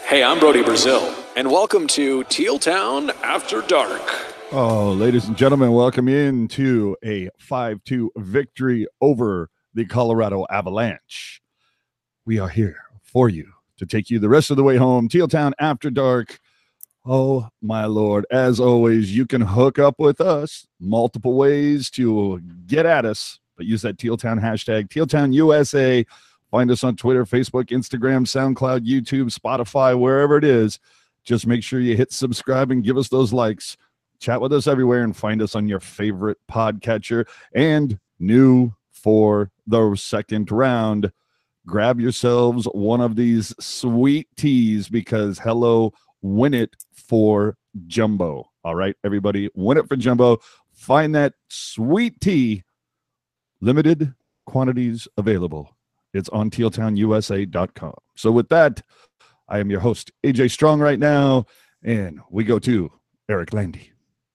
Hey, I'm Brody Brazil, and welcome to Teal Town After Dark. Oh, ladies and gentlemen, welcome into a 5-2 victory over the Colorado Avalanche. We are here for you to take you the rest of the way home. Teal Town After Dark. Oh, my Lord. As always, you can hook up with us multiple ways to get at us, but use that Teal Town hashtag, Teal Town USA. Find us on Twitter, Facebook, Instagram, SoundCloud, YouTube, Spotify, wherever it is. Just make sure you hit subscribe and give us those likes. Chat with us everywhere and find us on your favorite podcatcher. And new for the second round, grab yourselves one of these sweet teas because hello, win it for Jumbo. All right, everybody, win it for Jumbo. Find that sweet tea. Limited quantities available. It's on tealtownusa.com. So with that, I am your host, AJ Strong right now, and we go to Eric Landy.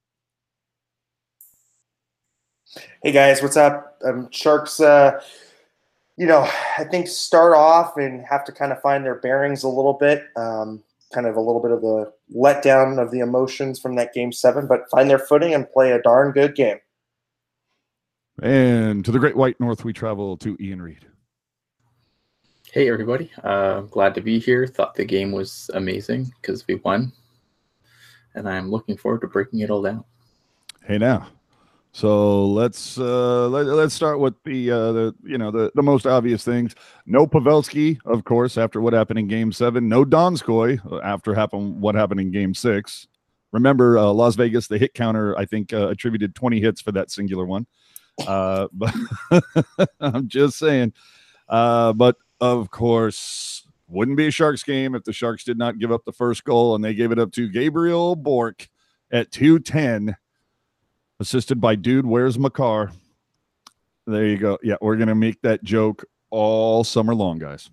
Hey guys, what's up? Sharks, I think start off and have to kind of find their bearings a little bit. Kind of a little bit of the letdown of the emotions from that Game 7, but find their footing and play a darn good game. And to the Great White North, we travel to Ian Reed. Hey, everybody. Glad to be here. Thought the game was amazing because we won. And I'm looking forward to breaking it all down. Hey, now. So let's start with the most obvious things. No Pavelski, of course, after what happened in Game 7. No Donskoy after what happened in Game 6. Remember, Las Vegas, the hit counter, I think, attributed 20 hits for that singular one. But I'm just saying. But of course, wouldn't be a Sharks game if the Sharks did not give up the first goal, and they gave it up to Gabriel Bourque at 2:10, assisted by Dude, Where's Makar? There you go. Yeah, we're going to make that joke all summer long, guys.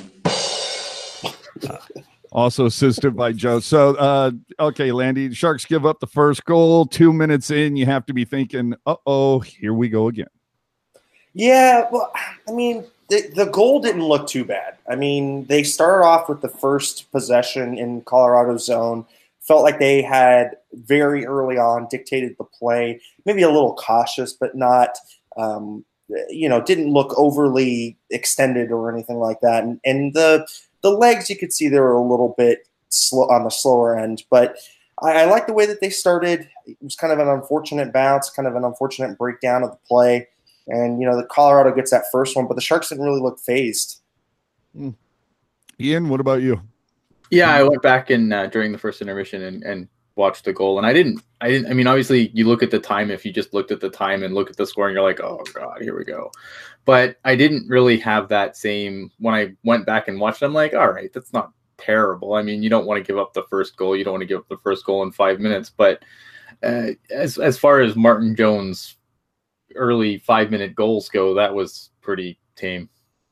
Also assisted by Joe. So, okay, Landy, Sharks give up the first goal. 2 minutes in, you have to be thinking, uh-oh, here we go again. Yeah, well, I mean, the goal didn't look too bad. I mean, they started off with the first possession in Colorado's zone. Felt like they had very early on dictated the play, maybe a little cautious, but not, didn't look overly extended or anything like that. And the legs, you could see they were a little bit slow on the slower end, but I like the way that they started. It was kind of an unfortunate bounce, kind of an unfortunate breakdown of the play. And, the Colorado gets that first one, but the Sharks didn't really look phased. Ian, what about you? Yeah, I went back in during the first intermission and watched the goal. And I didn't. I mean, obviously, you look at the time. If you just looked at the time and look at the score, and you're like, oh, God, here we go. But I didn't really have that same – when I went back and watched it, I'm like, all right, that's not terrible. I mean, you don't want to give up the first goal. You don't want to give up the first goal in 5 minutes. But as far as Martin Jones' early 5-minute goals go, that was pretty tame.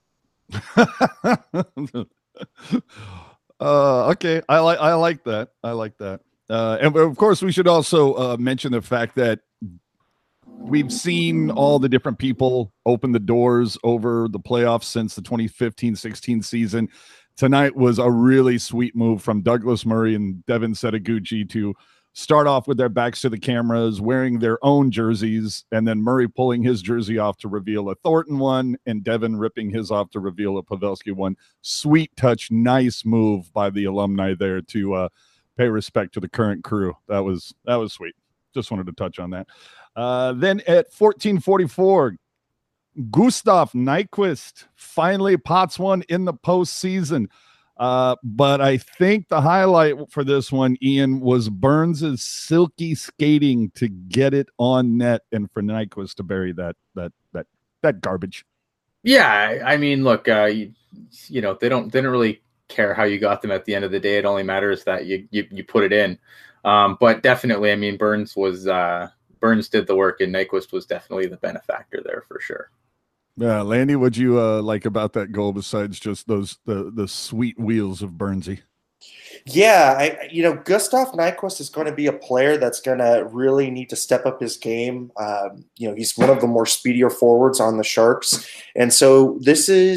Okay, I like that. And of course, we should also mention the fact that we've seen all the different people open the doors over the playoffs since the 2015-16 season. Tonight was a really sweet move from Douglas Murray and Devin Setaguchi to start off with their backs to the cameras, wearing their own jerseys, and then Murray pulling his jersey off to reveal a Thornton one, and Devin ripping his off to reveal a Pavelski one. Sweet touch, nice move by the alumni there to pay respect to the current crew. That was sweet. Just wanted to touch on that. Then at 14:44, Gustav Nyquist finally pots one in the postseason. But I think the highlight for this one, Ian, was Burns' silky skating to get it on net and for Nyquist to bury that garbage. Yeah, I mean, look, they don't really care how you got them at the end of the day. It only matters that you put it in. But definitely, I mean, Burns did the work, and Nyquist was definitely the benefactor there for sure. Yeah, Landy, what'd you like about that goal besides just the sweet wheels of Burnsy? Yeah, Gustav Nyquist is going to be a player that's going to really need to step up his game. He's one of the more speedier forwards on the Sharks. And so this is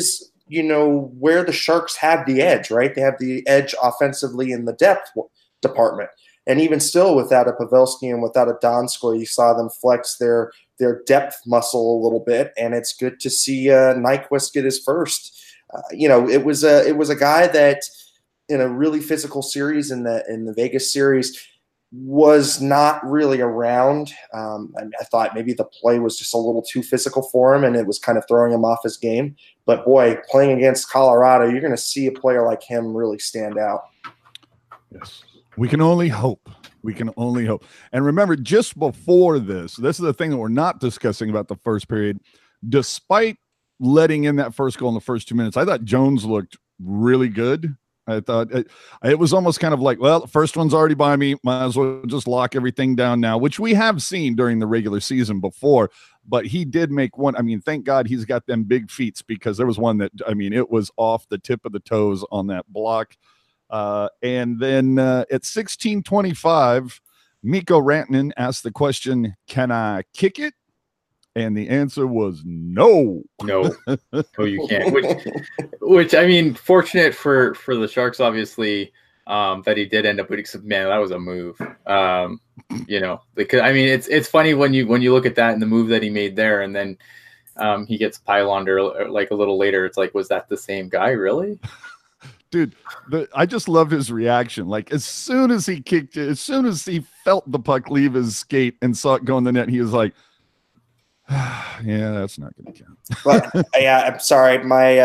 where the Sharks have the edge, right? They have the edge offensively in the depth department. And even still, without a Pavelski and without a Donskoy, you saw them flex their depth muscle a little bit, and it's good to see Nyquist get his first. It was a guy that in a really physical series in the Vegas series was not really around. I thought maybe the play was just a little too physical for him, and it was kind of throwing him off his game. But boy, playing against Colorado, you're going to see a player like him really stand out. Yes. We can only hope. We can only hope. And remember, just before this is the thing that we're not discussing about the first period. Despite letting in that first goal in the first 2 minutes, I thought Jones looked really good. I thought it was almost kind of like, well, the first one's already by me. Might as well just lock everything down now, which we have seen during the regular season before. But he did make one. I mean, thank God he's got them big feet, because there was one that, I mean, it was off the tip of the toes on that block. And then at 16:25, Mikko Rantanen asked the question, "Can I kick it?" And the answer was no. No, you can't. Which I mean, fortunate for the Sharks, obviously, that he did end up with. Man, that was a move. Because I mean, it's funny when you look at that and the move that he made there, and then he gets pyloned like a little later. It's like, was that the same guy, really? Dude, I just love his reaction. Like, as soon as he kicked it, as soon as he felt the puck leave his skate and saw it go in the net, he was like, yeah, that's not going to count. But yeah, I'm sorry.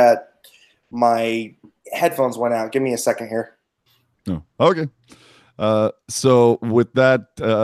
My headphones went out. Give me a second here. Oh, okay. So with that,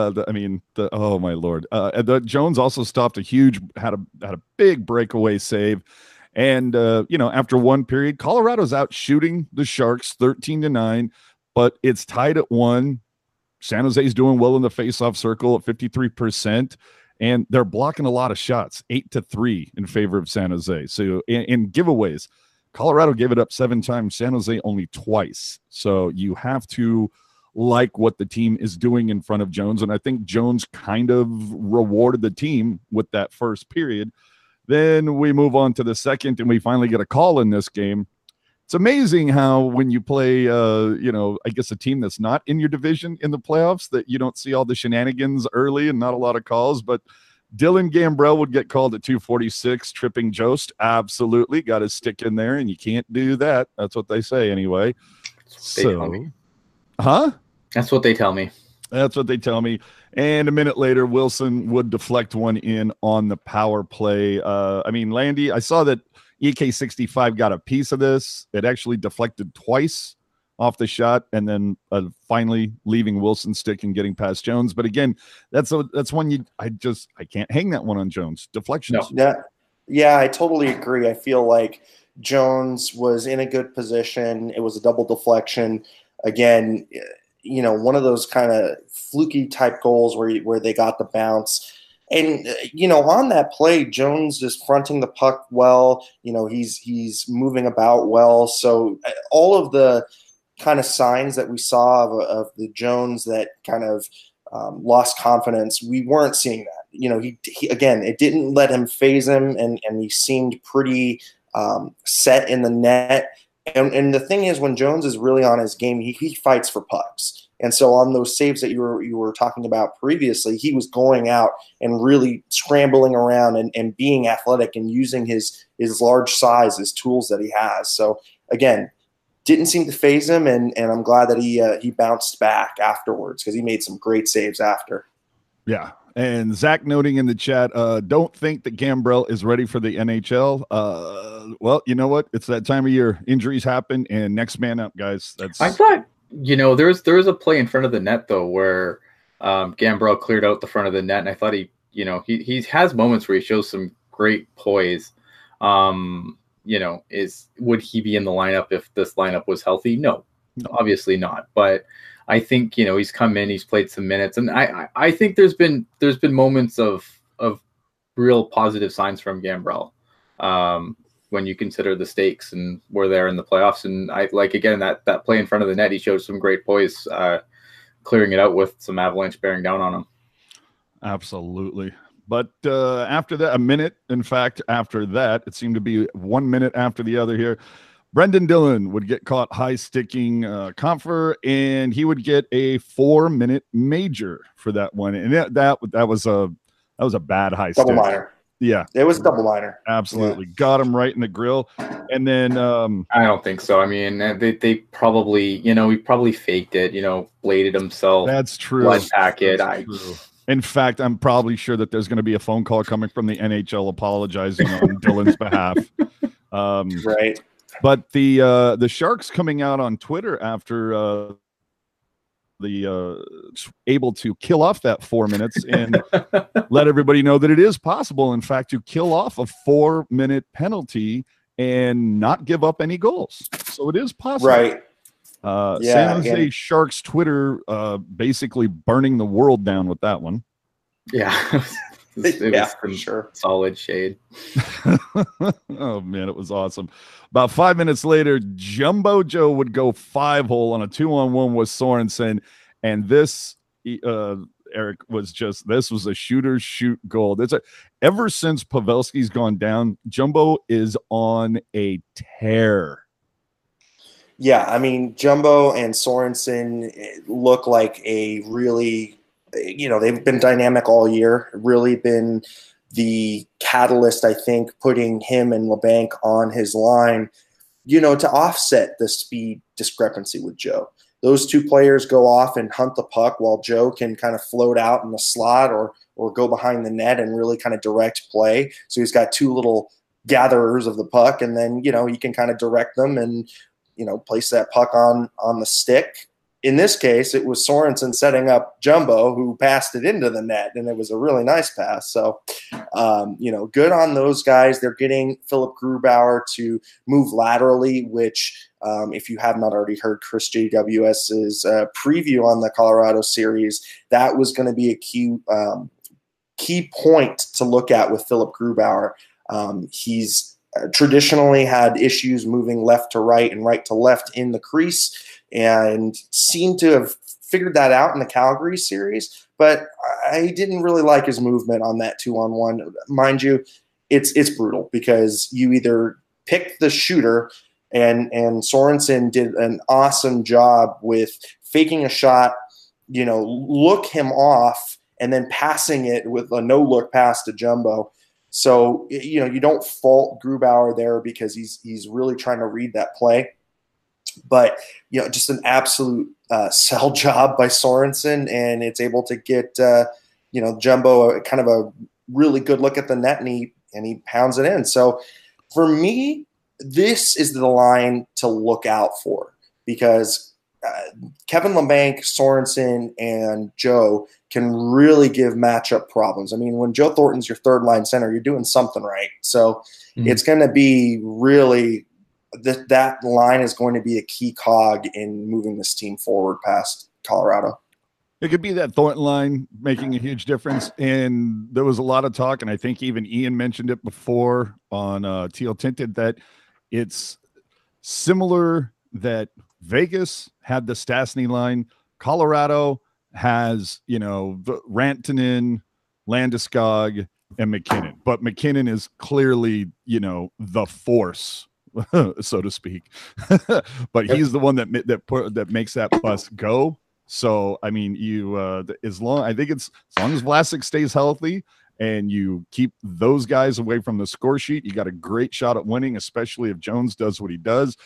oh my Lord, Jones also stopped had a big breakaway save. And, after one period, Colorado's out shooting the Sharks 13-9, but it's tied at 1. San Jose's doing well in the faceoff circle at 53%, and they're blocking a lot of shots, 8-3 in favor of San Jose. So in giveaways, Colorado gave it up 7 times, San Jose only twice. So you have to like what the team is doing in front of Jones, and I think Jones kind of rewarded the team with that first period. Then we move on to the second, and we finally get a call in this game. It's amazing how when you play, I guess a team that's not in your division in the playoffs, that you don't see all the shenanigans early and not a lot of calls. But Dylan Gambrell would get called at 2:46, tripping Jost. Absolutely. Got his stick in there, and you can't do that. That's what they say anyway. They tell me. Huh? That's what they tell me. That's what they tell me. And a minute later, Wilson would deflect one in on the power play. Landy, I saw that EK65 got a piece of this. It actually deflected twice off the shot, and then finally leaving Wilson's stick and getting past Jones. But again, that's one I can't hang that one on Jones. Deflections. No. Yeah, I totally agree. I feel like Jones was in a good position. It was a double deflection. Again, one of those kind of fluky type goals where they got the bounce. And, on that play, Jones is fronting the puck well. He's moving about well. So all of the kind of signs that we saw of the Jones that kind of lost confidence, we weren't seeing that. He again, it didn't let him phase him, and he seemed pretty set in the net. And the thing is, when Jones is really on his game, he fights for pucks. And so on those saves that you were talking about previously, he was going out and really scrambling around and being athletic and using his large size, his tools that he has. So again, didn't seem to phase him, and I'm glad that he bounced back afterwards, because he made some great saves after. Yeah. And Zach noting in the chat, don't think that Gambrell is ready for the NHL. Well, you know what? It's that time of year. Injuries happen, and next man up, guys. I thought, there was a play in front of the net, though, where Gambrell cleared out the front of the net, and I thought he has moments where he shows some great poise. Would he be in the lineup if this lineup was healthy? No, obviously not. But I think, he's come in, he's played some minutes, and I think there's been moments of real positive signs from Gambrell when you consider the stakes and we're there in the playoffs. And I like, again, that play in front of the net, he showed some great poise, clearing it out with some Avalanche bearing down on him. Absolutely. But after that, a minute, in fact, after that, it seemed to be 1 minute after the other here. Brendan Dillon would get caught high sticking Compher, and he would get a 4-minute major for that one. And that was a bad high double stick. minor. Yeah, It was double minor. absolutely. Got him right in the grill. And then I don't think so. I mean, they probably, he probably faked it, bladed himself. that's true. Blood packet. That's true. In fact, I'm probably sure that there's going to be a phone call coming from the NHL apologizing on Dillon's behalf. Right. But the Sharks coming out on Twitter after able to kill off that 4 minutes and let everybody know that it is possible, in fact, to kill off a 4-minute penalty and not give up any goals. So it is possible. Right. San Jose Sharks Twitter basically burning the world down with that one. Yeah. It Yeah, was for some sure. solid shade. Oh man, it was awesome. About 5 minutes later, Jumbo Joe would go 5-hole on a 2-on-1 with Sorensen, and this Eric this was a shooter shoot goal. Ever since Pavelski's gone down, Jumbo is on a tear. Yeah, I mean, Jumbo and Sorensen look like a really, they've been dynamic all year, really been the catalyst, I think, putting him and LeBanc on his line, to offset the speed discrepancy with Joe. Those two players go off and hunt the puck while Joe can kind of float out in the slot or go behind the net and really kind of direct play. So he's got two little gatherers of the puck, and then, he can kind of direct them and, place that puck on the stick. In this case, it was Sorensen setting up Jumbo, who passed it into the net, and it was a really nice pass. So, good on those guys. They're getting Philip Grubauer to move laterally, which, if you have not already heard Chris JWS's preview on the Colorado series, that was going to be a key point to look at with Philip Grubauer. He's traditionally had issues moving left to right and right to left in the crease, and seemed to have figured that out in the Calgary series. But I didn't really like his movement on that 2-on-1. Mind you, it's brutal because you either pick the shooter, and Sorensen did an awesome job with faking a shot, look him off, and then passing it with a no-look pass to Jumbo. So, you don't fault Grubauer there because he's really trying to read that play. But, just an absolute sell job by Sorensen, and it's able to get, Jumbo kind of a really good look at the net, and he pounds it in. So for me, this is the line to look out for because Kevin LeBanc, Sorensen, and Joe can really give matchup problems. I mean, when Joe Thornton's your third-line center, you're doing something right. So it's going to be really that line is going to be a key cog in moving this team forward past Colorado. It could be that Thornton line making a huge difference. And there was a lot of talk, and I think even Ian mentioned it before on Teal Tinted, that it's similar that Vegas had the Stastny line. Colorado has, Rantanen, Landeskog, and McKinnon. But McKinnon is clearly, the force, so to speak. But he's the one that makes that bus go. So, I mean, as long as Vlasic stays healthy and you keep those guys away from the score sheet, you got a great shot at winning, especially if Jones does what he does.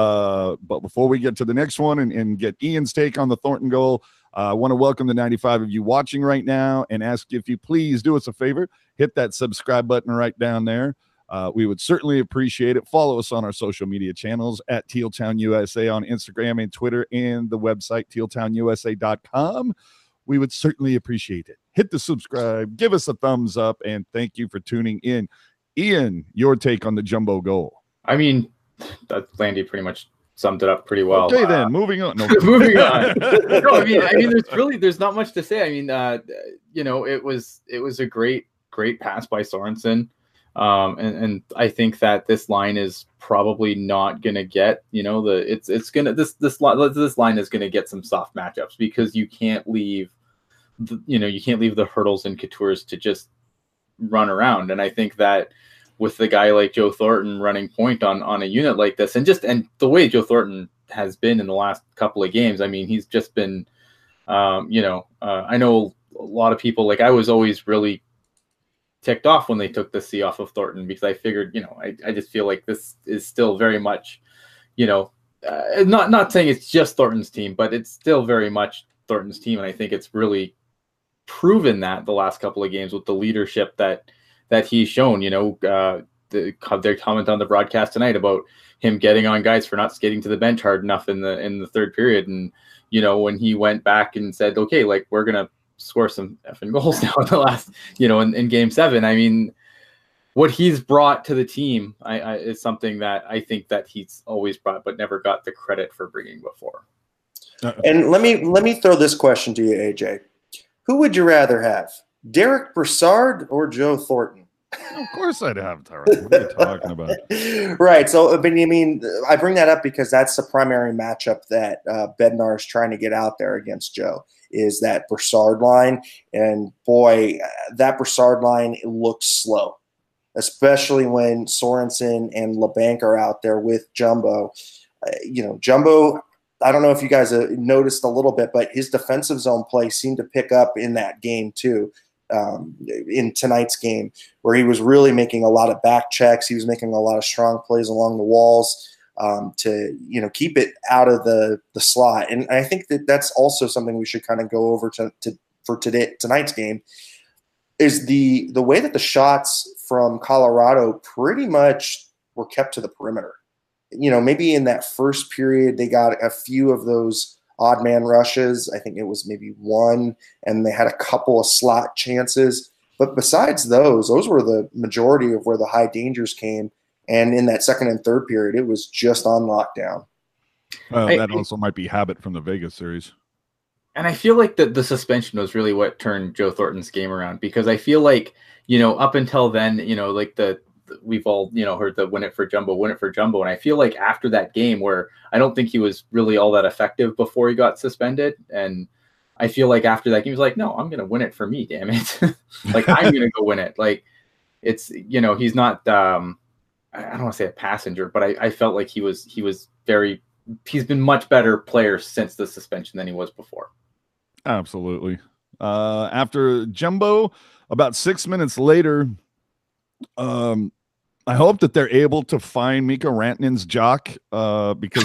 But before we get to the next one and get Ian's take on the Thornton goal, I want to welcome the 95 of you watching right now and ask if you please do us a favor, hit that subscribe button right down there. We would certainly appreciate it. Follow us on our social media channels at Tealtown USA on Instagram and Twitter, and the website tealtownusa.com. We would certainly appreciate it. Hit the subscribe, give us a thumbs up, and thank you for tuning in. Ian, your take on the Jumbo goal. I mean, Landy pretty much summed it up pretty well. Okay, then moving on. No, moving on. No, I mean, there's not much to say. I mean, it was a great pass by Sorensen. And I think that this line is probably not going to get, this line is going to get some soft matchups because you can't leave the hurdles and Coutures to just run around. And I think that with the guy like Joe Thornton running point on a unit like this, and the way Joe Thornton has been in the last couple of games, I mean, he's just been, I know a lot of people, like, I was always really ticked off when they took the C off of Thornton, because I figured, I just feel like this is still very much, not saying it's just Thornton's team, but it's still very much Thornton's team. And I think it's really proven that the last couple of games with the leadership that he's shown. Their comment on the broadcast tonight about him getting on guys for not skating to the bench hard enough in the third period. And, when he went back and said, okay, like, we're going to score some effing goals now in the last, in game 7. I mean, what he's brought to the team is something that I think that he's always brought, but never got the credit for bringing before. And let me throw this question to you, AJ. Who would you rather have, Derek Brassard or Joe Thornton? Of course I'd have Tyrone. What are you talking about? Right. So, but I mean, I bring that up because that's the primary matchup that Bednar is trying to get out there against Joe, is that Brassard line. And boy, that Brassard line looks slow, especially when Sorensen and LeBanc are out there with Jumbo. Jumbo, I don't know if you guys noticed a little bit, but his defensive zone play seemed to pick up in that game too. In tonight's game, where he was really making a lot of back checks. He was making a lot of strong plays along the walls to keep it out of the slot. And I think that's also something we should kind of go over for tonight's game, is the way that the shots from Colorado pretty much were kept to the perimeter. Maybe in that first period they got a few of those odd man rushes. I think it was maybe one, and they had a couple of slot chances. But besides those were the majority of where the high dangers came. And in that second and third period, it was just on lockdown. That also might be habit from the Vegas series. And I feel like the suspension was really what turned Joe Thornton's game around, because I feel like, up until then, like we've all, heard the win it for Jumbo. And I feel like after that game, where I don't think he was really all that effective before he got suspended. And I feel like after that game, he was like, no, I'm going to win it for me, damn it. Like, I'm going to go win it. Like, it's, he's not, I don't want to say a passenger, but I felt like he's been much better player since the suspension than he was before. Absolutely. After Jumbo, about 6 minutes later, I hope that they're able to find Mika Rantanen's jock, because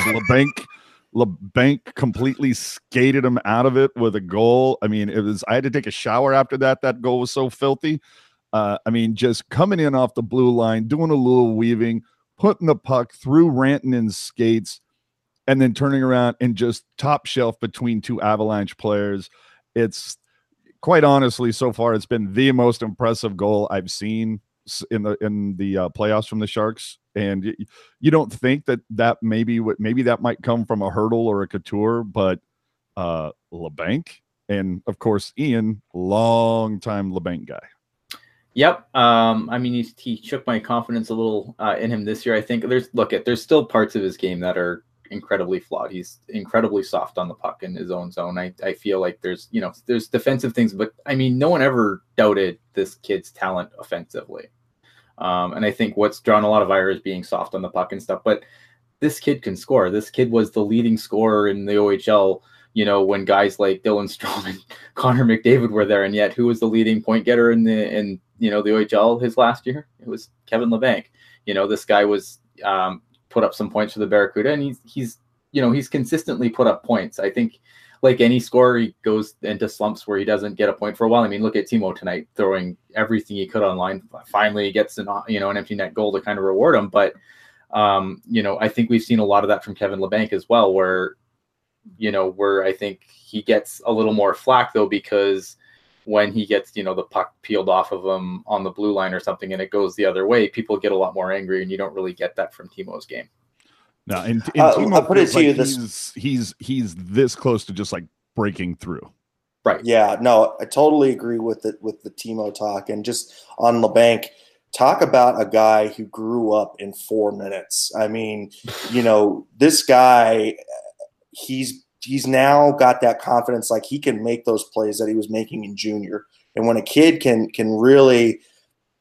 LeBanc completely skated him out of it with a goal. I mean, I had to take a shower after that. That goal was so filthy. Just coming in off the blue line, doing a little weaving, putting the puck through Rantanen's skates, and then turning around and just top shelf between two Avalanche players. It's quite honestly, so far, it's been the most impressive goal I've seen in the playoffs from the Sharks. And you don't think that maybe that might come from a Hurdle or a Couture, but LeBanc, and of course Ian, long-time LeBanc guy. Yep. He shook my confidence a little in him this year. I think there's still parts of his game that are incredibly flawed. He's incredibly soft on the puck in his own zone. I feel like there's defensive things, but no one ever doubted this kid's talent offensively. And I think what's drawn a lot of ire is being soft on the puck and stuff, but this kid can score. This kid was the leading scorer in the OHL, when guys like Dylan Strome and Connor McDavid were there. And yet who was the leading point getter in the OHL his last year? It was Kevin LeBanc. This guy was, put up some points for the Barracuda, and he's consistently put up points. I think, like any scorer, he goes into slumps where he doesn't get a point for a while. Look at Timo tonight, throwing everything he could online. Finally, he gets an empty net goal to kind of reward him. But I think we've seen a lot of that from Kevin LeBanc as well, where I think he gets a little more flack though, because when he gets the puck peeled off of him on the blue line or something and it goes the other way, people get a lot more angry, and you don't really get that from Timo's game. No, and Timo, I'll put it to you he's this close to just like breaking through. Right. Yeah, no, I totally agree with the Timo talk. And just on LeBanc, talk about a guy who grew up in 4 minutes. This guy, he's now got that confidence, like he can make those plays that he was making in junior. And when a kid can really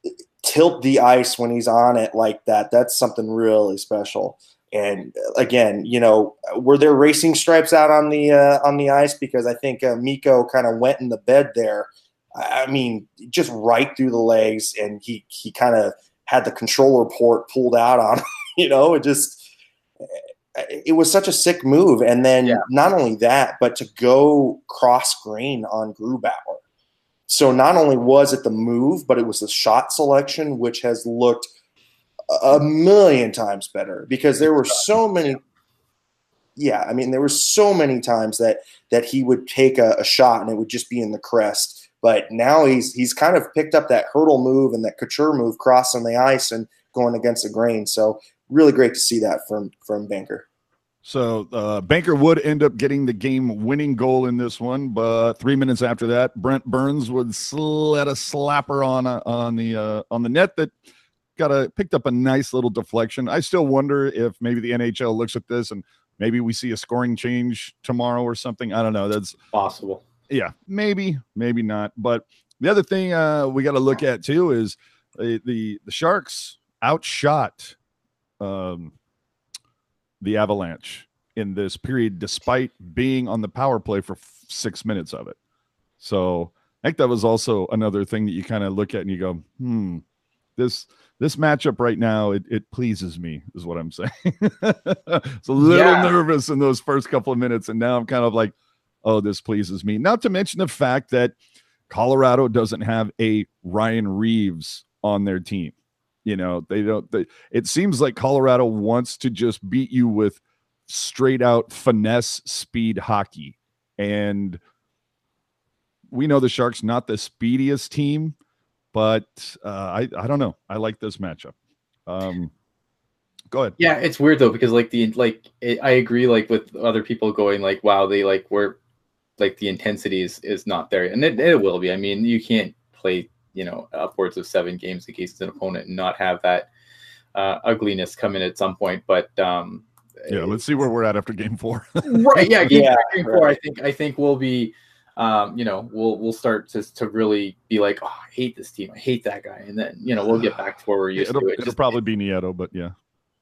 tilt the ice when he's on it like that, that's something really special. And again, were there racing stripes out on the ice? Because I think Mikko kind of went in the bed there. I mean, just right through the legs, and he kind of had the controller port pulled out on him. It was such a sick move. And then not only that, but to go cross grain on Grubauer. So not only was it the move, but it was the shot selection, which has looked a million times better, because there were so many. Yeah, I mean, there were so many times that he would take a shot and it would just be in the crest. But now he's kind of picked up that hurdle move and that couture move, crossing the ice and going against the grain. So really great to see that from Banker. So Banker would end up getting the game-winning goal in this one, but 3 minutes after that, Brent Burns would let a slapper on the net that picked up a nice little deflection. I still wonder if maybe the NHL looks at this and maybe we see a scoring change tomorrow or something. I don't know. That's possible. Yeah, maybe not. But the other thing we got to look at too is the Sharks outshot the Avalanche in this period, despite being on the power play for 6 minutes of it. So I think that was also another thing that you kind of look at and you go, this matchup right now, it pleases me, is what I'm saying. It's a little nervous in those first couple of minutes, and now I'm kind of like, oh, this pleases me. Not to mention the fact that Colorado doesn't have a Ryan Reeves on their team. It seems like Colorado wants to just beat you with straight out finesse speed hockey. And we know the Sharks not the speediest team, but I don't know. I like this matchup. Go ahead. Yeah, it's weird though, because I agree with other people going like, wow, they were the intensity is not there, and it will be. I mean, you can't play upwards of 7 games against an opponent and not have that ugliness come in at some point. But let's see where we're at after game 4. Right. Yeah. Game 4. I think we'll be, we'll start to really be like, oh, I hate this team. I hate that guy. And then, we'll get back to where we're used to it. It'll probably be Nieto, but yeah.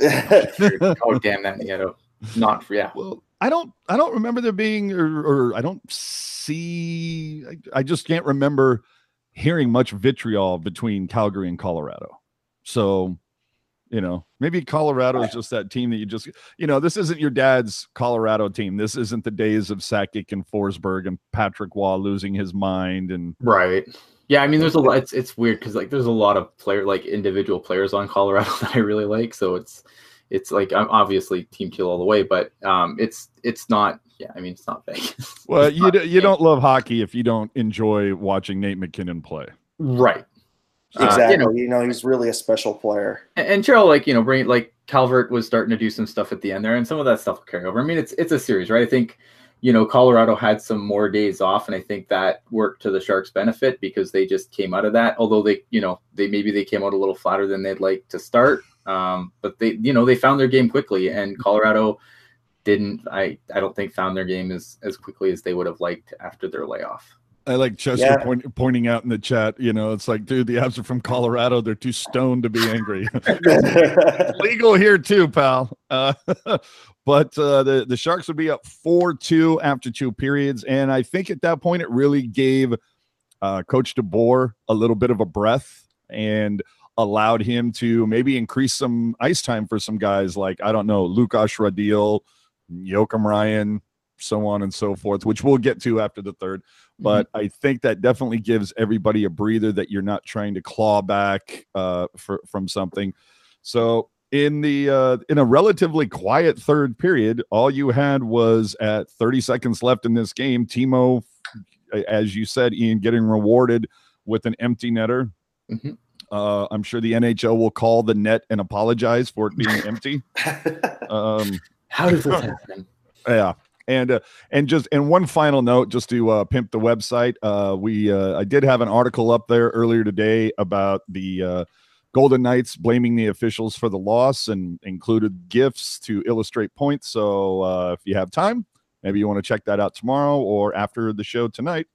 Oh, damn that Nieto. Not for, yeah. Well, I don't remember there being, or I don't see, I just can't remember hearing much vitriol between Calgary and Colorado. So, maybe Colorado is just that team that you just, this isn't your dad's Colorado team. This isn't the days of Sakic and Forsberg and Patrick Waugh losing his mind. And right. Yeah. I mean, there's a lot, it's weird because there's a lot of individual players on Colorado that I really like. So it's I'm obviously team kill all the way, but it's not. Yeah, I mean, it's not Vegas. Well, you don't love hockey if you don't enjoy watching Nate McKinnon play. Right. Exactly. He's really a special player. And Cheryl, bring Calvert was starting to do some stuff at the end there, and some of that stuff will carry over. I mean, it's a series, right? I think, Colorado had some more days off, and I think that worked to the Sharks' benefit because they just came out of that. Although they came out a little flatter than they'd like to start. But they found their game quickly, and Colorado didn't. I don't think found their game as quickly as they would have liked after their layoff. I like Chester pointing out in the chat, it's like, dude, the Avs are from Colorado. They're too stoned to be angry. Legal here too, pal. But the Sharks would be up 4-2 after 2 periods. And I think at that point, it really gave Coach DeBoer a little bit of a breath and allowed him to maybe increase some ice time for some guys like, I don't know, Lukas Radil, Joakim Ryan, so on and so forth, which we'll get to after the third. But I think that definitely gives everybody a breather that you're not trying to claw back from something. So in a relatively quiet third period, all you had was at 30 seconds left in this game, Timo, as you said, Ian, getting rewarded with an empty netter. Mm-hmm. I'm sure the NHL will call the net and apologize for it being empty. How does this happen? Yeah. And one final note, just to pimp the website, I did have an article up there earlier today about the Golden Knights blaming the officials for the loss and included GIFs to illustrate points. So if you have time, maybe you want to check that out tomorrow or after the show tonight.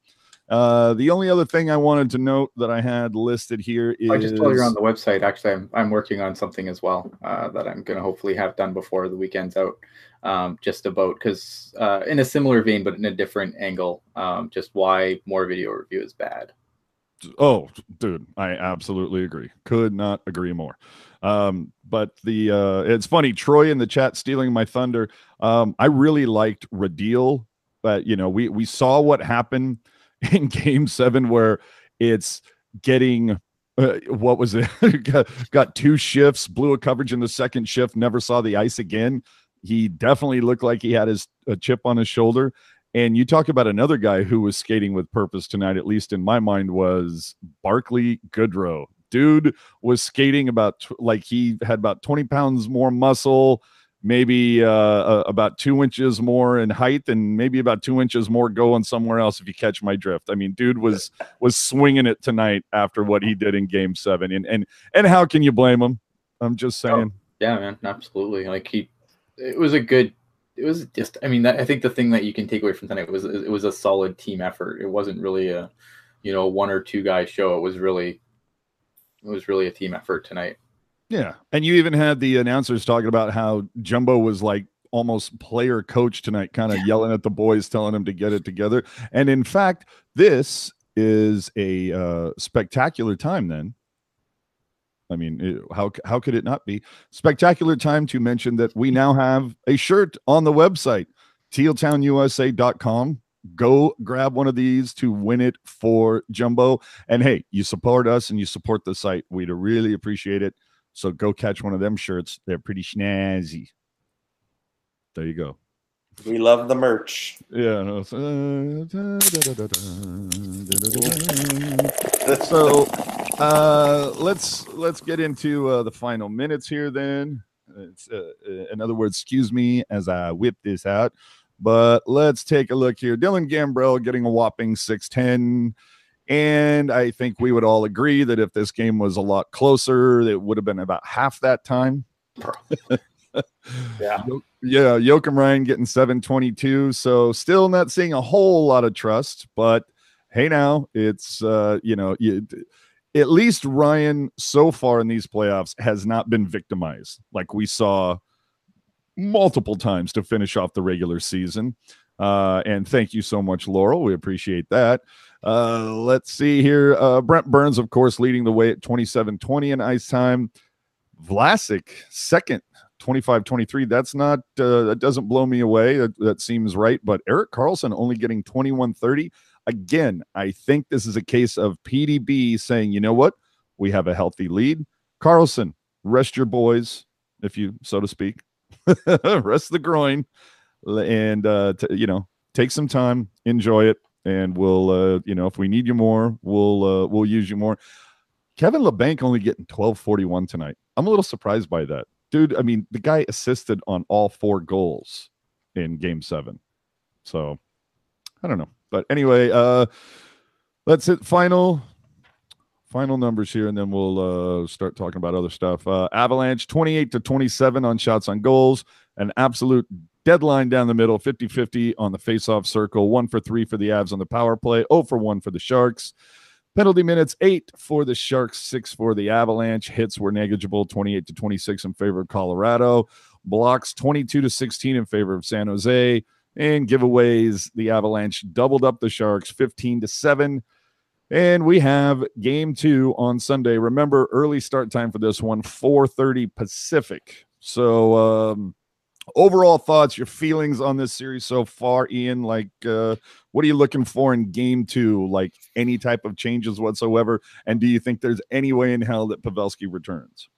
The only other thing I wanted to note that I had listed here is just while you're on the website, actually, I'm working on something as well that I'm going to hopefully have done before the weekend's out. Just about because in a similar vein, but in a different angle, just why more video review is bad. Oh, dude, I absolutely agree. Could not agree more. But it's funny, Troy in the chat stealing my thunder. I really liked Radiel, but we saw what happened in Game 7 where it's getting what was it? got 2 shifts, blew a coverage in the second shift, never saw the ice again. He definitely looked like he had a chip on his shoulder. And you talk about another guy who was skating with purpose tonight, at least in my mind, was Barclay Goodrow. Dude was skating about like he had about 20 pounds more muscle, maybe about 2 inches more in height, and maybe about 2 inches more going somewhere else, if you catch my drift. I mean, dude was swinging it tonight after what he did in Game 7. And how can you blame him? I'm just saying. Oh, yeah, man, absolutely. Like it was just, I mean, I think the thing that you can take away from tonight was it was a solid team effort. It wasn't really a, 1 or 2 guy show. It was really a team effort tonight. Yeah. And you even had the announcers talking about how Jumbo was like almost player coach tonight, kind of yelling at the boys, telling them to get it together. And in fact, this is a spectacular time then. I mean, how could it not be? Spectacular time to mention that we now have a shirt on the website, tealtownusa.com. Go grab one of these to win it for Jumbo. And hey, you support us and you support the site. We'd really appreciate it. So go catch one of them shirts. They're pretty snazzy. There you go. We love the merch. Yeah. No, so let's get into the final minutes here then. It's, in other words, excuse me as I whip this out. But let's take a look here. Dylan Gambrell getting a whopping 610. And I think we would all agree that if this game was a lot closer, it would have been about half that time. Yeah. Yeah. Joachim Ryan getting 722. So still not seeing a whole lot of trust. But hey, now it's, at least Ryan so far in these playoffs has not been victimized like we saw multiple times to finish off the regular season. And thank you so much, Laurel. We appreciate that. Let's see here. Brent Burns, of course, leading the way at 27-20 in ice time. Vlasic, second, 25-23. That's not, that doesn't blow me away. That seems right. But Erik Karlsson only getting 21-30. Again, I think this is a case of PDB saying, you know what? We have a healthy lead. Karlsson, rest your boys, if you, so to speak. Rest the groin. And, take some time, enjoy it. And we'll, if we need you more, we'll use you more. Kevin LeBanc only getting 12:41 tonight. I'm a little surprised by that. Dude, I mean, the guy assisted on all 4 goals in Game 7. So, I don't know. But anyway, let's hit final numbers here, and then we'll start talking about other stuff. Avalanche, 28-27 on shots on goals. An absolute deadline down the middle, 50-50 on the face-off circle. 1 for 3 for the Avs on the power play. 0 for 1 for the Sharks. Penalty minutes, 8 for the Sharks, 6 for the Avalanche. Hits were negligible, 28-26 in favor of Colorado. Blocks, 22-16 in favor of San Jose. And giveaways, the Avalanche doubled up the Sharks, 15-7. And we have Game 2 on Sunday. Remember, early start time for this one, 4:30 Pacific. So, overall thoughts, your feelings on this series so far, Ian? Like, what are you looking for in Game 2? Like, any type of changes whatsoever? And do you think there's any way in hell that Pavelski returns?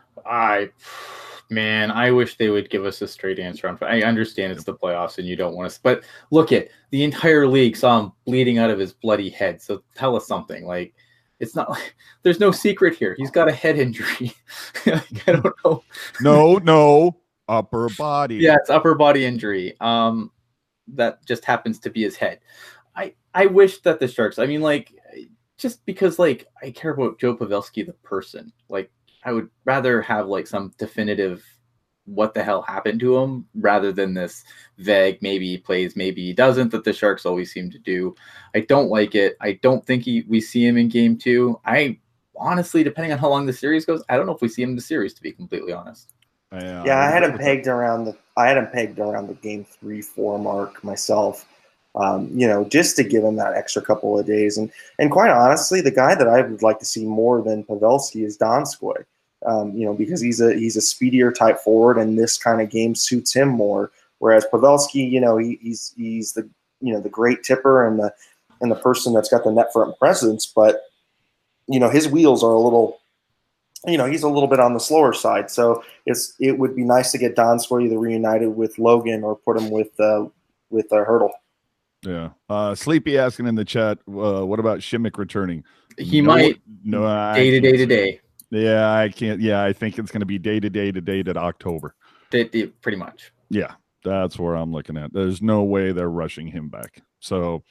I wish they would give us a straight answer. I understand it's the playoffs and you don't want to, but look at the entire league saw him bleeding out of his bloody head. So tell us something. Like, it's not like there's no secret here. He's got a head injury. I don't know. No. Upper body. Yeah, it's upper body injury. That just happens to be his head. I wish that the Sharks, I mean, like, just because, like, I care about Joe Pavelski, the person. Like, I would rather have, like, some definitive what the hell happened to him, rather than this vague, maybe he plays, maybe he doesn't, that the Sharks always seem to do. I don't like it. I don't think we see him in game 2. I honestly, depending on how long the series goes, I don't know if we see him in the series, to be completely honest. Yeah, I had him pegged around the game 3-4 mark myself. Just to give him that extra couple of days. And quite honestly, the guy that I would like to see more than Pavelski is Donskoy. Because he's a speedier type forward, and this kind of game suits him more. Whereas Pavelski, he's the great tipper and the person that's got the net front presence, but his wheels are a little. He's a little bit on the slower side, so it would be nice to get Donskoy either reunited with Logan or put him with Hurdle. Yeah. Sleepy asking in the chat, what about Shimmick returning? Day to day. Yeah, I can't. Yeah, I think it's going to be day to day to October. Pretty much. Yeah, that's where I'm looking at. There's no way they're rushing him back. So,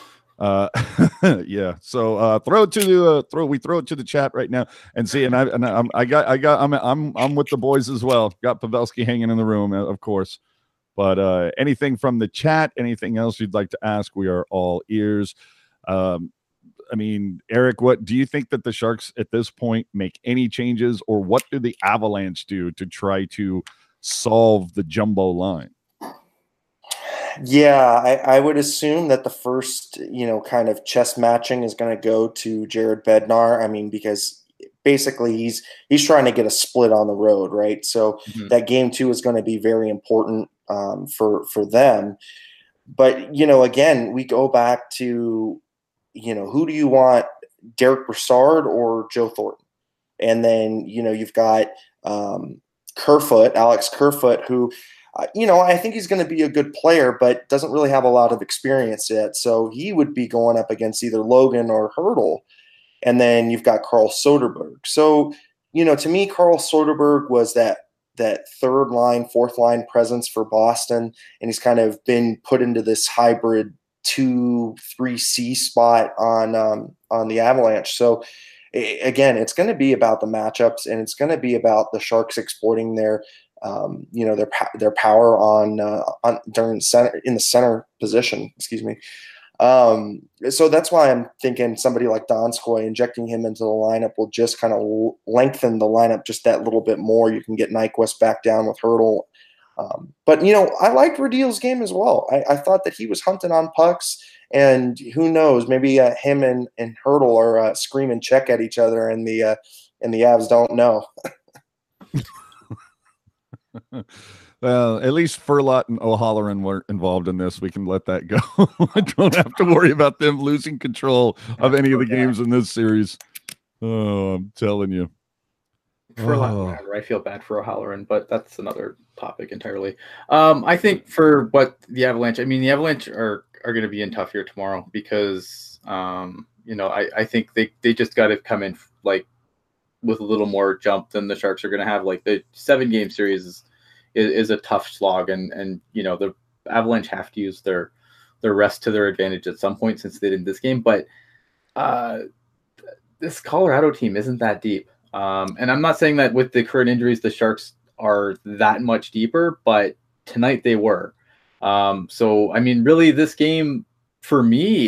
yeah. So throw it to the chat right now and see. And I'm with the boys as well. Got Pavelski hanging in the room, of course. But anything from the chat, anything else you'd like to ask, we are all ears. Eric, what do you think that the Sharks at this point make any changes, or what do the Avalanche do to try to solve the jumbo line? Yeah, I would assume that the first, kind of chess matching is going to go to Jared Bednar. Because basically he's trying to get a split on the road, right? So that game 2 is going to be very important for them. But, again, we go back to, who do you want, Derek Brassard or Joe Thornton? And then, you've got Alex Kerfoot, who, I think he's going to be a good player, but doesn't really have a lot of experience yet. So he would be going up against either Logan or Hurdle. And then you've got Carl Soderberg. So, to me, Carl Soderberg was that third line, fourth line presence for Boston. And he's kind of been put into this hybrid 2-3C spot on the Avalanche. So again, it's going to be about the matchups, and it's going to be about the Sharks exploiting their power on during center, in the center position. Excuse me. So that's why I'm thinking somebody like Donskoy, injecting him into the lineup will just kind of lengthen the lineup just that little bit more. You can get Nyquist back down with Hurdle. But I liked Radil's game as well. I thought that he was hunting on pucks, and who knows, maybe him and Hurdle are screaming check at each other, and the Avs don't know. Well, at least Furlot and O'Halloran weren't involved in this. We can let that go. I don't have to worry about them losing control of any of the games in this series. Oh, I'm telling you. I feel bad for O'Halloran, but that's another topic entirely. I think for what the Avalanche, the Avalanche are going to be in tough here tomorrow because, I think they just got to come in like with a little more jump than the Sharks are going to have. Like the 7-game series is a tough slog, and the Avalanche have to use their rest to their advantage at some point since they did this game. But this Colorado team isn't that deep. And I'm not saying that with the current injuries, the Sharks are that much deeper, but tonight they were. So, really this game for me,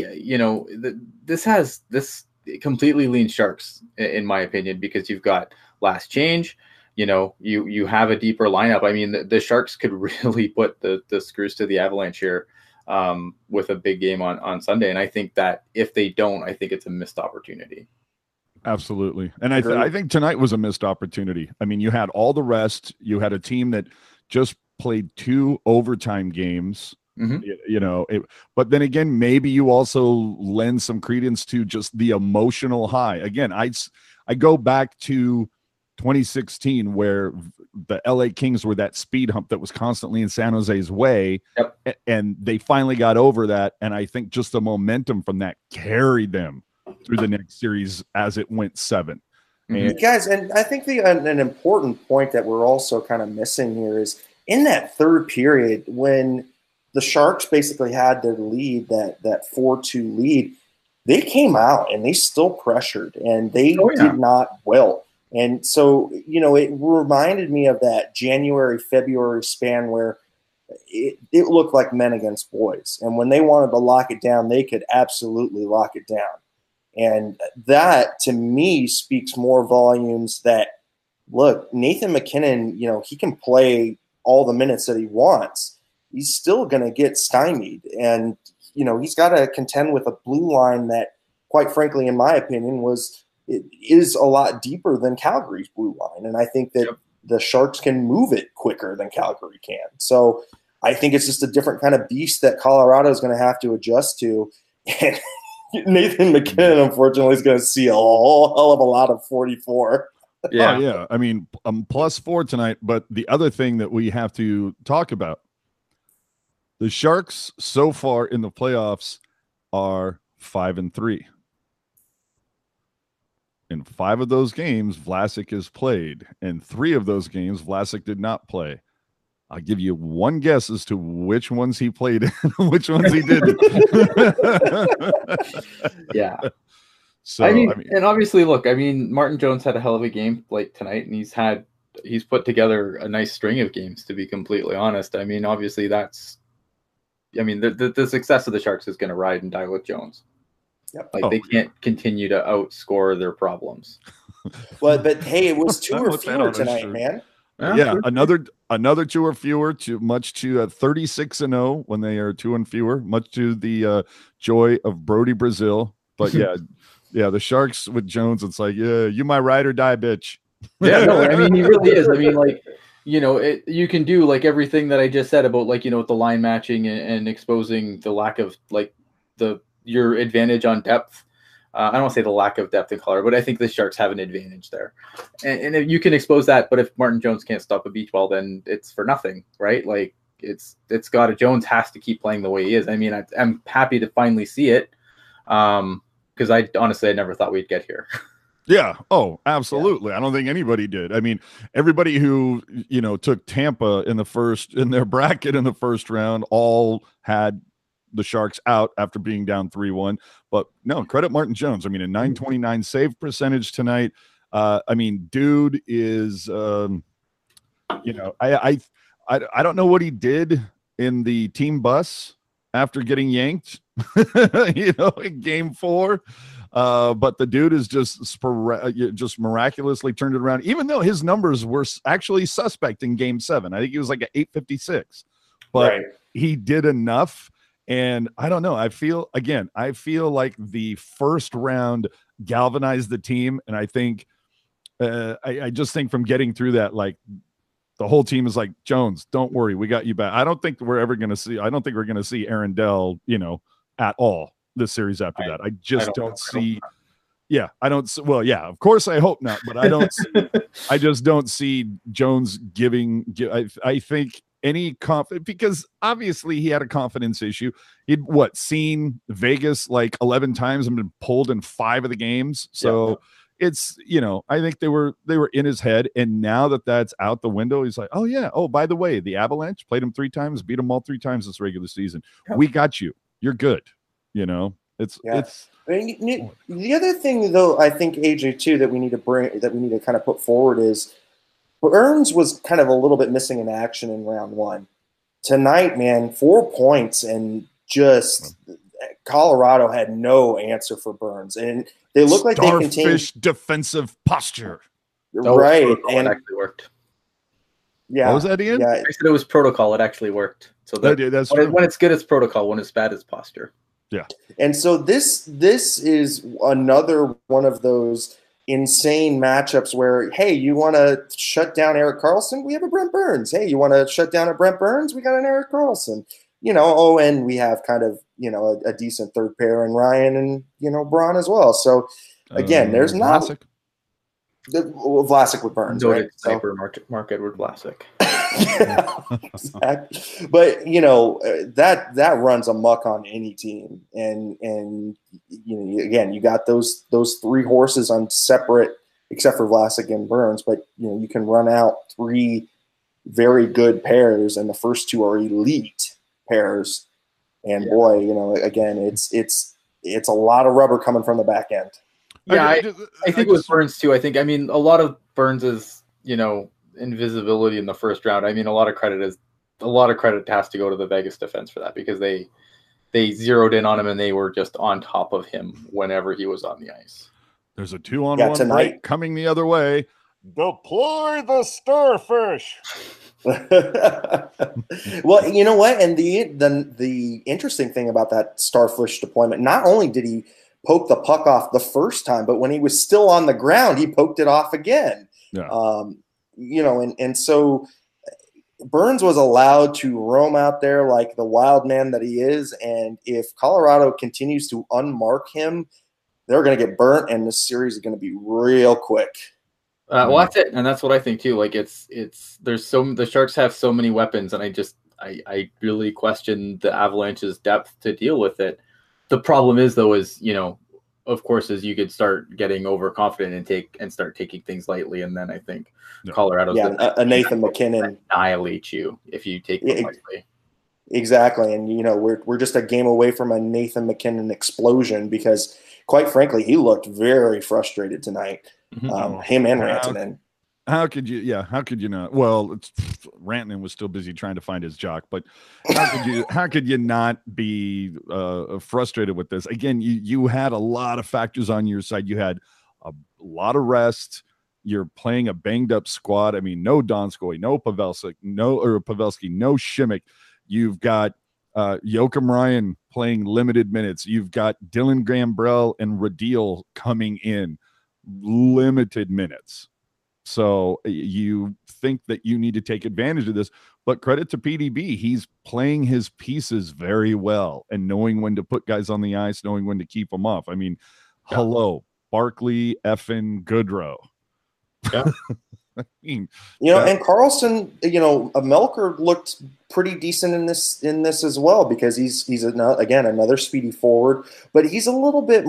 this completely leans Sharks in my opinion, because you've got last change, you have a deeper lineup. The Sharks could really put the screws to the Avalanche here with a big game on Sunday. And I think that if they don't, I think it's a missed opportunity. Absolutely. And I think tonight was a missed opportunity. You had all the rest. You had a team that just played 2 overtime games, but then again, maybe you also lend some credence to just the emotional high. Again, I go back to 2016 where the LA Kings were that speed hump that was constantly in San Jose's way. Yep. And they finally got over that. And I think just the momentum from that carried them through the next series as it went 7. And guys, and I think an important point that we're also kind of missing here is in that third period when the Sharks basically had their lead, that 4-2 lead, they came out and they still pressured, and they did not wilt. And so, you know, it reminded me of that January, February span where it looked like men against boys. And when they wanted to lock it down, they could absolutely lock it down. And that, to me, speaks more volumes that, look, Nathan MacKinnon, you know, he can play all the minutes that he wants. He's still going to get stymied. And, you know, he's got to contend with a blue line that, quite frankly, in my opinion, is a lot deeper than Calgary's blue line. And I think that the Sharks can move it quicker than Calgary can. So I think it's just a different kind of beast that Colorado is going to have to adjust to. And Nathan MacKinnon, unfortunately, is going to see a whole hell of a lot of 44. Yeah. Oh, yeah. I mean, +4 tonight. But the other thing that we have to talk about, the Sharks so far in the playoffs are 5-3. In 5 of those games, Vlasic has played. In 3 of those games, Vlasic did not play. I'll give you one guess as to which ones he played in, which ones he didn't. Yeah. So I mean, and obviously, look, I mean, Martin Jones had a hell of a game late tonight, and he's put together a nice string of games, to be completely honest. I mean, obviously the success of the Sharks is going to ride and die with Jones. Yep. Like they can't continue to outscore their problems. Well, but hey, it was 2 or fewer tonight, man. Yeah, another 2 or fewer, much to 36-0 when they are 2 and fewer, much to the joy of Brody Brazil. But yeah, the Sharks with Jones, it's like, yeah, you my ride or die, bitch. Yeah, no, I mean, he really is. I mean, like, you know, you can do like everything that I just said about, like, you know, the line matching and exposing the lack of like your advantage on depth. I don't want to say the lack of depth in Colorado, but I think the Sharks have an advantage there. And if you can expose that, but if Martin Jones can't stop a beach ball, then it's for nothing, right? Like it's got to, Jones has to keep playing the way he is. I mean, I'm happy to finally see it because I honestly never thought we'd get here. Yeah. Oh, absolutely. Yeah. I don't think anybody did. I mean, everybody who, you know, took Tampa in their bracket in the first round all had the Sharks out after being down 3-1. But no, credit Martin Jones. I mean, a .929 save percentage tonight. I mean, dude is, you know, I don't know what he did in the team bus after getting yanked, you know, in game 4. But the dude is just miraculously turned it around, even though his numbers were actually suspect in game 7. I think he was like an 856, but he did enough. And I don't know. I feel like the first round galvanized the team. And I think, I just think from getting through that, like the whole team is like, Jones, don't worry. We got you back. I don't think we're going to see Aaron Dell, you know, at all this series after that. I just don't see. Yeah, I don't. Well, yeah, of course I hope not, but I don't. I just don't see Jones giving. I think any confidence, because obviously he had a confidence issue. He'd seen Vegas like 11 times and been pulled in 5 of the games. So it's, you know, I think they were in his head, and now that that's out the window, he's like, oh yeah, oh by the way, the Avalanche played him 3 times, beat them all 3 times this regular season. We got you. You're good. You know, it's. I mean, the other thing, though, I think, AJ, too, that we need to kind of put forward is Burns was kind of a little bit missing in action in round 1. Tonight, man, 4 points, and just Colorado had no answer for Burns, and they look like they contained starfish defensive posture. Right, and it actually worked. Yeah, what was that, Ian? Yeah, I said it was protocol. It actually worked. So that's when it's good, it's protocol. When it's bad, it's posture. Yeah. And so this is another one of those insane matchups where, hey, you want to shut down Erik Karlsson? We have a Brent Burns. Hey, you want to shut down a Brent Burns? We got an Erik Karlsson. You know, and we have kind of, you know, a decent third pair in Ryan and, you know, Braun as well. So, again, there's not – Vlasic with Burns, right? Sniper, Mark Edward Vlasic. Yeah, exactly. But you know that runs amok on any team, and you know, again, you got those 3 horses on separate, except for Vlasic and Burns. But you know, you can run out 3 very good pairs, and the first 2 are elite pairs. And boy, you know, again, it's a lot of rubber coming from the back end. Yeah, I think with Burns too. I mean, a lot of Burns's, invisibility in the first round. I mean, a lot of credit has to go to the Vegas defense for that, because they zeroed in on him and they were just on top of him whenever he was on the ice. There's a 2-on-1 break coming the other way. Deploy the starfish. Well, you know what? And the interesting thing about that starfish deployment, not only did he poke the puck off the first time, but when he was still on the ground, he poked it off again. Yeah. And so Burns was allowed to roam out there like the wild man that he is. And if Colorado continues to unmark him, they're going to get burnt, and this series is going to be real quick. Well, that's it, and that's what I think too. Like the Sharks have so many weapons, and I really question the Avalanche's depth to deal with it. The problem is, though, of course, is you could start getting overconfident and start taking things lightly, and then I think Colorado's a Nathan MacKinnon annihilate you if you take them lightly. Exactly, and we're just a game away from a Nathan MacKinnon explosion, because quite frankly, he looked very frustrated tonight. Him and Rantanen. How could you not? Well, Rantanen was still busy trying to find his jock, but how could you not be frustrated with this? Again, you had a lot of factors on your side. You had a lot of rest. You're playing a banged up squad. I mean, no Donskoy, no Pavelski, no Schimmick. You've got Joakim Ryan playing limited minutes. You've got Dylan Gambrell and Radil coming in limited minutes. So you think that you need to take advantage of this, but credit to PDB. He's playing his pieces very well and knowing when to put guys on the ice, knowing when to keep them off. I mean, hello, Barkley, effing Goodrow. Yeah. I mean, and Carlson, Melker looked pretty decent in this as well, because he's another speedy forward, but he's has a little bit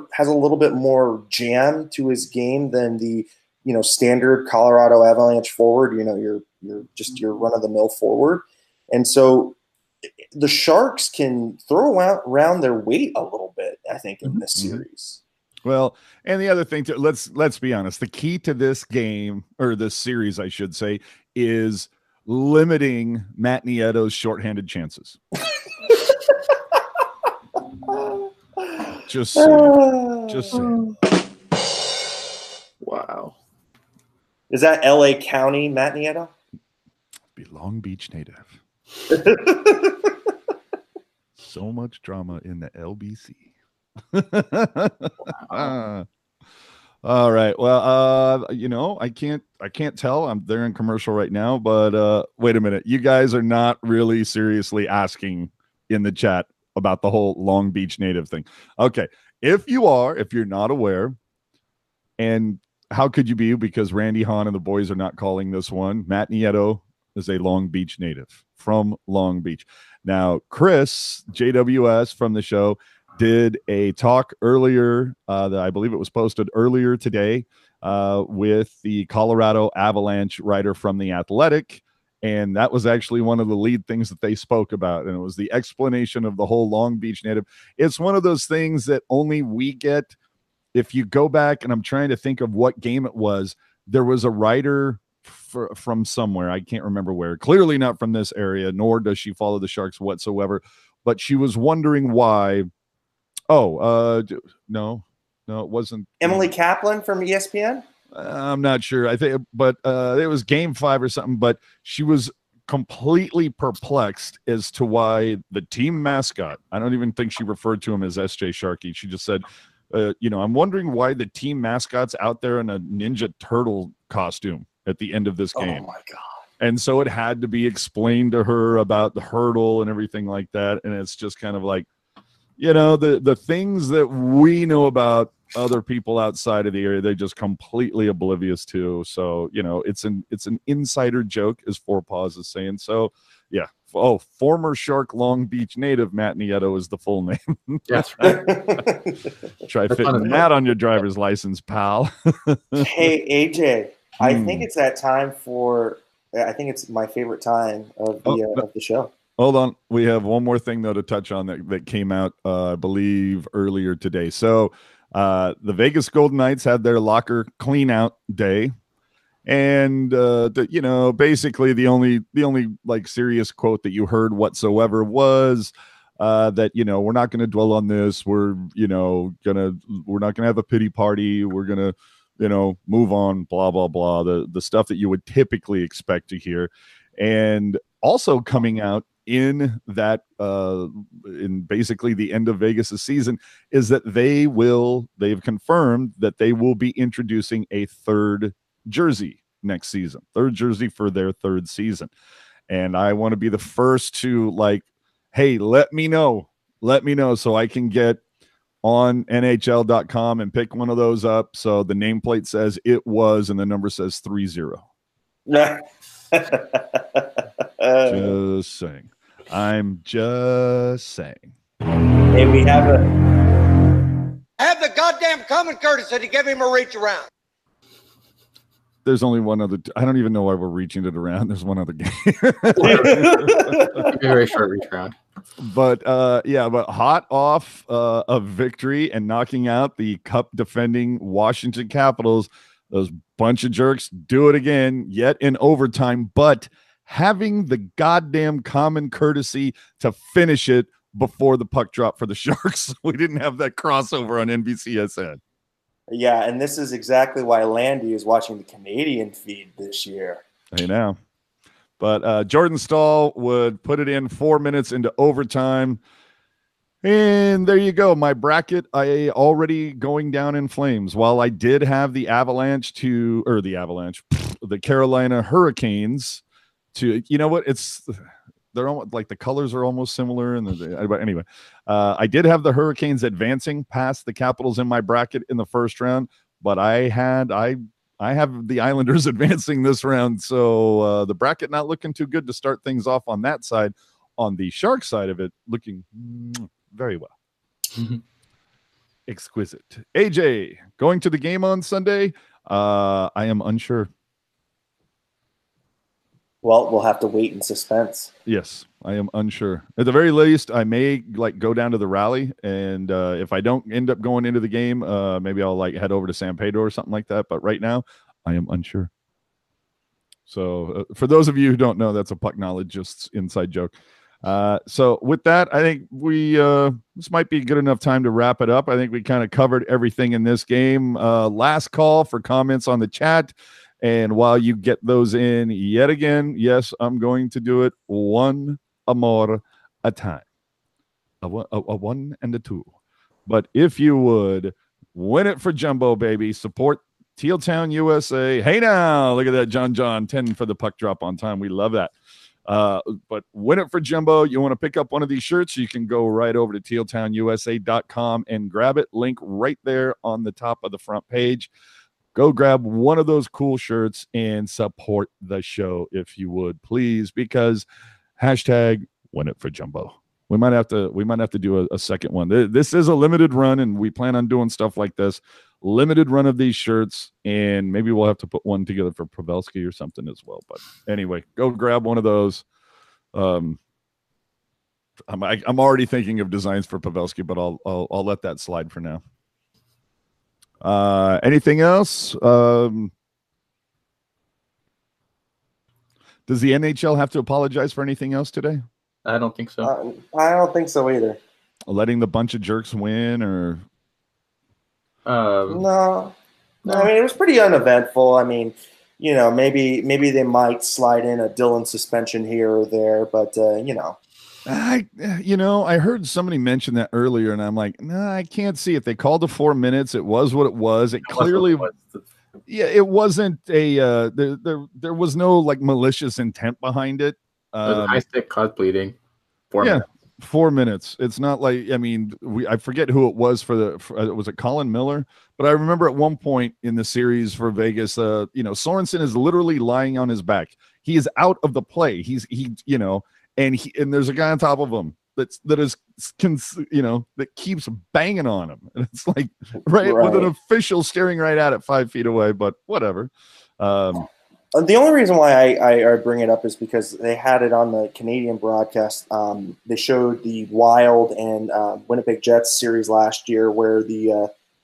more jam to his game than the standard Colorado Avalanche forward. Your run of the mill forward, and so the Sharks can throw around their weight a little bit, I think, in this series. Well, and the other thing too, let's be honest. The key to this game, or this series, I should say, is limiting Matt Nieto's shorthanded chances. Just saying. Wow. Is that LA County, Matt Nieto? Be Long Beach native. So much drama in the LBC. Wow. All right. Well, I can't tell. They're in commercial right now, but wait a minute. You guys are not really seriously asking in the chat about the whole Long Beach native thing. Okay. If you're not aware, and how could you be? Because Randy Hahn and the boys are not calling this one. Matt Nieto is a Long Beach native from Long Beach. Now, Chris, JWS from the show, did a talk earlier that I believe it was posted earlier today with the Colorado Avalanche writer from The Athletic. And that was actually one of the lead things that they spoke about. And it was the explanation of the whole Long Beach native. It's one of those things that only we get. If you go back, and I'm trying to think of what game it was, there was a writer from somewhere. I can't remember where. Clearly not from this area, nor does she follow the Sharks whatsoever. But she was wondering why. No, it wasn't. Emily Kaplan from ESPN? I'm not sure. I think, but it was Game 5 or something. But she was completely perplexed as to why the team mascot, I don't even think she referred to him as SJ Sharkey. She just said, I'm wondering why the team mascot's out there in a Ninja Turtle costume at the end of this game. Oh, my God. And so it had to be explained to her about the hurdle and everything like that. And it's just kind of like, the things that we know about other people outside of the area, they're just completely oblivious to. So, it's an insider joke, as Four Paws is saying. So, yeah. Oh, former Shark Long Beach native Matt Nieto is the full name. That's right. Try fitting that on your driver's license, pal. Hey, AJ, I think it's that time I think it's my favorite time of the show. Hold on. We have one more thing, though, to touch on that came out, I believe, earlier today. So The Vegas Golden Knights had their locker clean out day. And basically the only like serious quote that you heard whatsoever was that we're not going to dwell on this. We're not going to have a pity party. We're going to move on. Blah blah blah. The stuff that you would typically expect to hear, and also coming out in that in basically the end of Vegas's season is that they've confirmed that they will be introducing a third jersey next season, third jersey for their third season. And I want to be the first to hey, let me know so I can get on NHL.com and pick one of those up. So the nameplate says it was, and the number says 30. Just saying. I'm just saying. Hey, we have have the goddamn common courtesy to give him a reach around. There's only one other. I don't even know why we're reaching it around. There's one other game. Very short reach around. But hot off a victory and knocking out the cup defending Washington Capitals. Those bunch of jerks do it again, yet in overtime, but having the goddamn common courtesy to finish it before the puck drop for the Sharks. We didn't have that crossover on NBCSN. Yeah, and this is exactly why Landy is watching the Canadian feed this year. Hey now. But Jordan Stahl would put it in 4 minutes into overtime. And there you go. My bracket, I already going down in flames. While I did have the Carolina Hurricanes to, you know what? They're almost like the colors are almost similar. But anyway, I did have the Hurricanes advancing past the Capitals in my bracket in the first round, but I have the Islanders advancing this round. So the bracket not looking too good to start things off on that side. On the Shark side of it, looking very well. Exquisite. AJ, going to the game on Sunday? I am unsure. Well, we'll have to wait in suspense. Yes, I am unsure. At the very least, I may go down to the rally, and if I don't end up going into the game, maybe I'll head over to San Pedro or something like that. But right now, I am unsure. So for those of you who don't know, that's a Pucknologist's inside joke. So with that, I think we this might be a good enough time to wrap it up. I think we kind of covered everything in this game. Last call for comments on the chat. And while you get those in yet again, yes, I'm going to do it one more a time. A one and a two. But if you would, win it for Jumbo, baby. Support Teal Town USA. Hey now, look at that, John 10 for the puck drop on time. We love that. But win it for Jumbo. You want to pick up one of these shirts, you can go right over to tealtownusa.com and grab it. Link right there on the top of the front page. Go grab one of those cool shirts and support the show if you would, please, because hashtag win it for Jumbo. We might have to do a second one. This is a limited run, and we plan on doing stuff like this. Limited run of these shirts, and maybe we'll have to put one together for Pavelski or something as well. But anyway, go grab one of those. I'm already thinking of designs for Pavelski, but I'll let that slide for now. Anything else? Does the NHL have to apologize for anything else today? I don't think so. I don't think so either. Letting the bunch of jerks win, or no. I mean, it was pretty uneventful. I mean, maybe they might slide in a Dillon suspension here or there, but I heard somebody mention that earlier, and I'm like, no, I can't see it. They called the 4 minutes. It was what it was. It clearly, it wasn't a. There was no malicious intent behind it. It was a high stick cause bleeding. 4 minutes. 4 minutes. It's not I forget who it was was it Colin Miller? But I remember at one point in the series for Vegas, Sorensen is literally lying on his back. He is out of the play. And there's a guy on top of him that keeps banging on him. And it's right with an official staring right at it 5 feet away, but whatever. The only reason why I bring it up is because they had it on the Canadian broadcast. They showed the Wild and Winnipeg Jets series last year where the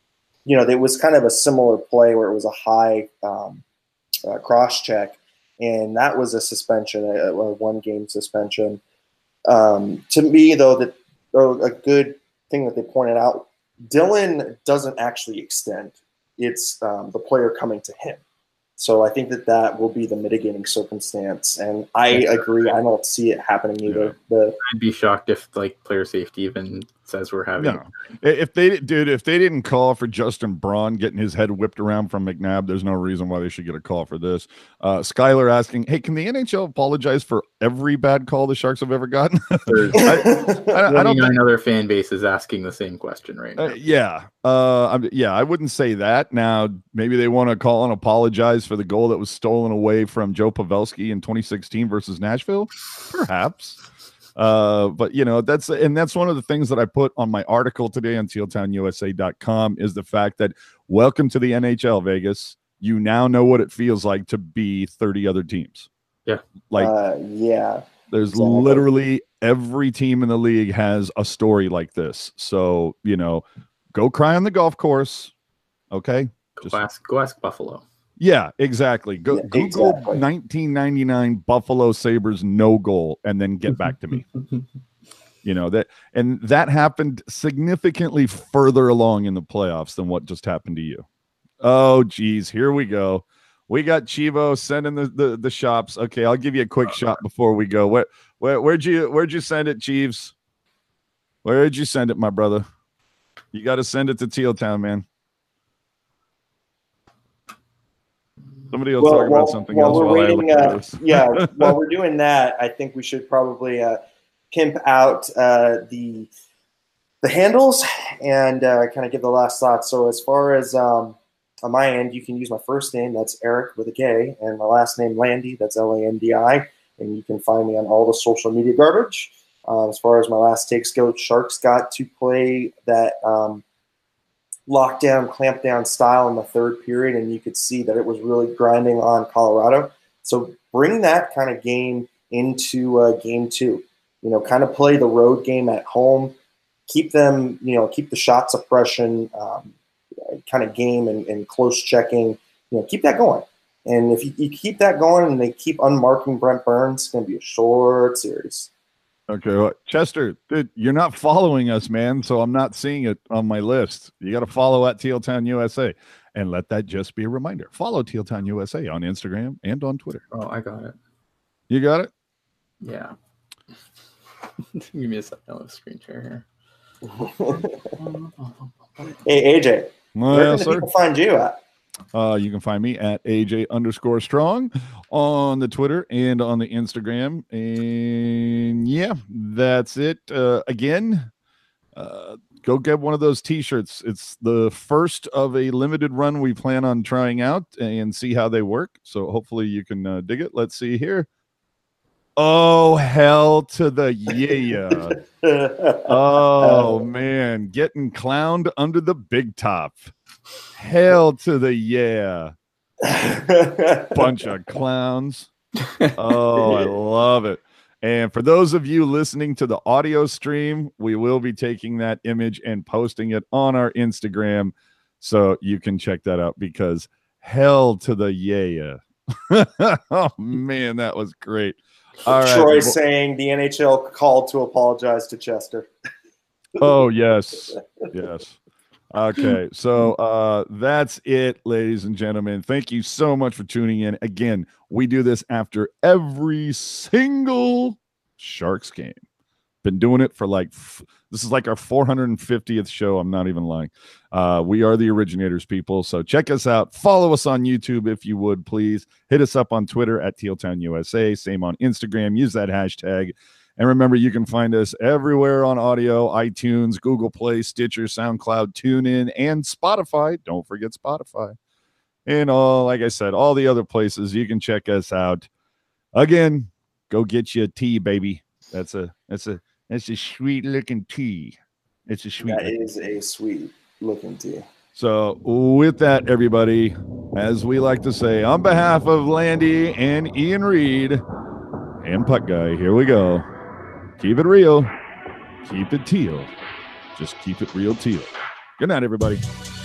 there was kind of a similar play where it was a high cross check, and that was a suspension, a 1-game suspension. To me, though, a good thing that they pointed out, Dylan doesn't actually extend. It's the player coming to him. So I think that will be the mitigating circumstance. And I agree. I don't see it happening either. I'd be shocked if player safety even says we're having. No. If they didn't call for Justin Braun getting his head whipped around from McNabb, there's no reason why they should get a call for this. Skylar asking, hey, can the NHL apologize for every bad call the Sharks have ever gotten? I don't think another fan base is asking the same question right now. I wouldn't say that. Now, maybe they want to call and apologize for the goal that was stolen away from Joe Pavelski in 2016 versus Nashville, perhaps. But that's one of the things that I put on my article today on tealtownusa.com is the fact that welcome to the NHL, Vegas. You now know what it feels like to be 30 other teams. Yeah. There's literally every team in the league has a story like this. So, go cry on the golf course. Okay. Go ask Buffalo. Yeah, exactly. Google 1999 Buffalo Sabres no goal and then get back to me. that happened significantly further along in the playoffs than what just happened to you. Oh, geez, here we go. We got Chivo sending the shops. Okay, I'll give you a quick shot before we go. Where'd you send it, Chiefs? Where'd you send it, my brother? You got to send it to Teal Town, man. Somebody else talk about something else while I look at this. While we're doing that, I think we should probably pimp out the handles and kind of give the last thoughts. So as far as on my end, you can use my first name, that's Eric with a K, and my last name, Landy, that's Landi, and you can find me on all the social media garbage. As far as my last takes go, Sharks got to play that lockdown, clamp down style in the third period, and you could see that it was really grinding on Colorado. So bring that kind of game into game 2. Kind of play the road game at home. Keep them, keep the shot suppression kind of game and close checking. Keep that going. And if you keep that going and they keep unmarking Brent Burns, it's going to be a short series. Okay, well, Chester, dude, you're not following us, man, so I'm not seeing it on my list. You got to follow at Teal Town USA, and let that just be a reminder. Follow Teal Town USA on Instagram and on Twitter. Oh, I got it. You got it? Yeah. Give me a second. I'll have a screen share here. Hey, AJ. Where can people find you at? You can find me at AJ_strong on the Twitter and on the Instagram. And yeah, that's it. Again, go get one of those t-shirts. It's the first of a limited run we plan on trying out and see how they work. So hopefully you can dig it. Let's see here. Oh, hell to the yeah. Oh, man. Getting clowned under the big top. Hell to the yeah. Bunch of clowns. Oh, I love it. And for those of you listening to the audio stream, we will be taking that image and posting it on our Instagram so you can check that out, because hell to the yeah. Oh, man, that was great. All right. Troy saying the NHL called to apologize to Chester. Oh, yes. Yes. Okay. So that's it, ladies and gentlemen. Thank you so much for tuning in. Again, we do this after every single Sharks game. Been doing it for this is like our 450th show. I'm not even lying. We are the originators, people. So check us out. Follow us on YouTube if you would, please. Hit us up on Twitter at TealTownUSA. Same on Instagram. Use that hashtag. And remember, you can find us everywhere on audio: iTunes, Google Play, Stitcher, SoundCloud, TuneIn, and Spotify. Don't forget Spotify. And like I said, all the other places you can check us out. Again, go get you a tea, baby. That's a sweet looking tea. It's a sweet. That is a sweet looking tea. So with that, everybody, as we like to say, on behalf of Landy and Ian Reed and Puck Guy, here we go. Keep it real. Keep it teal. Just keep it real teal. Good night, everybody.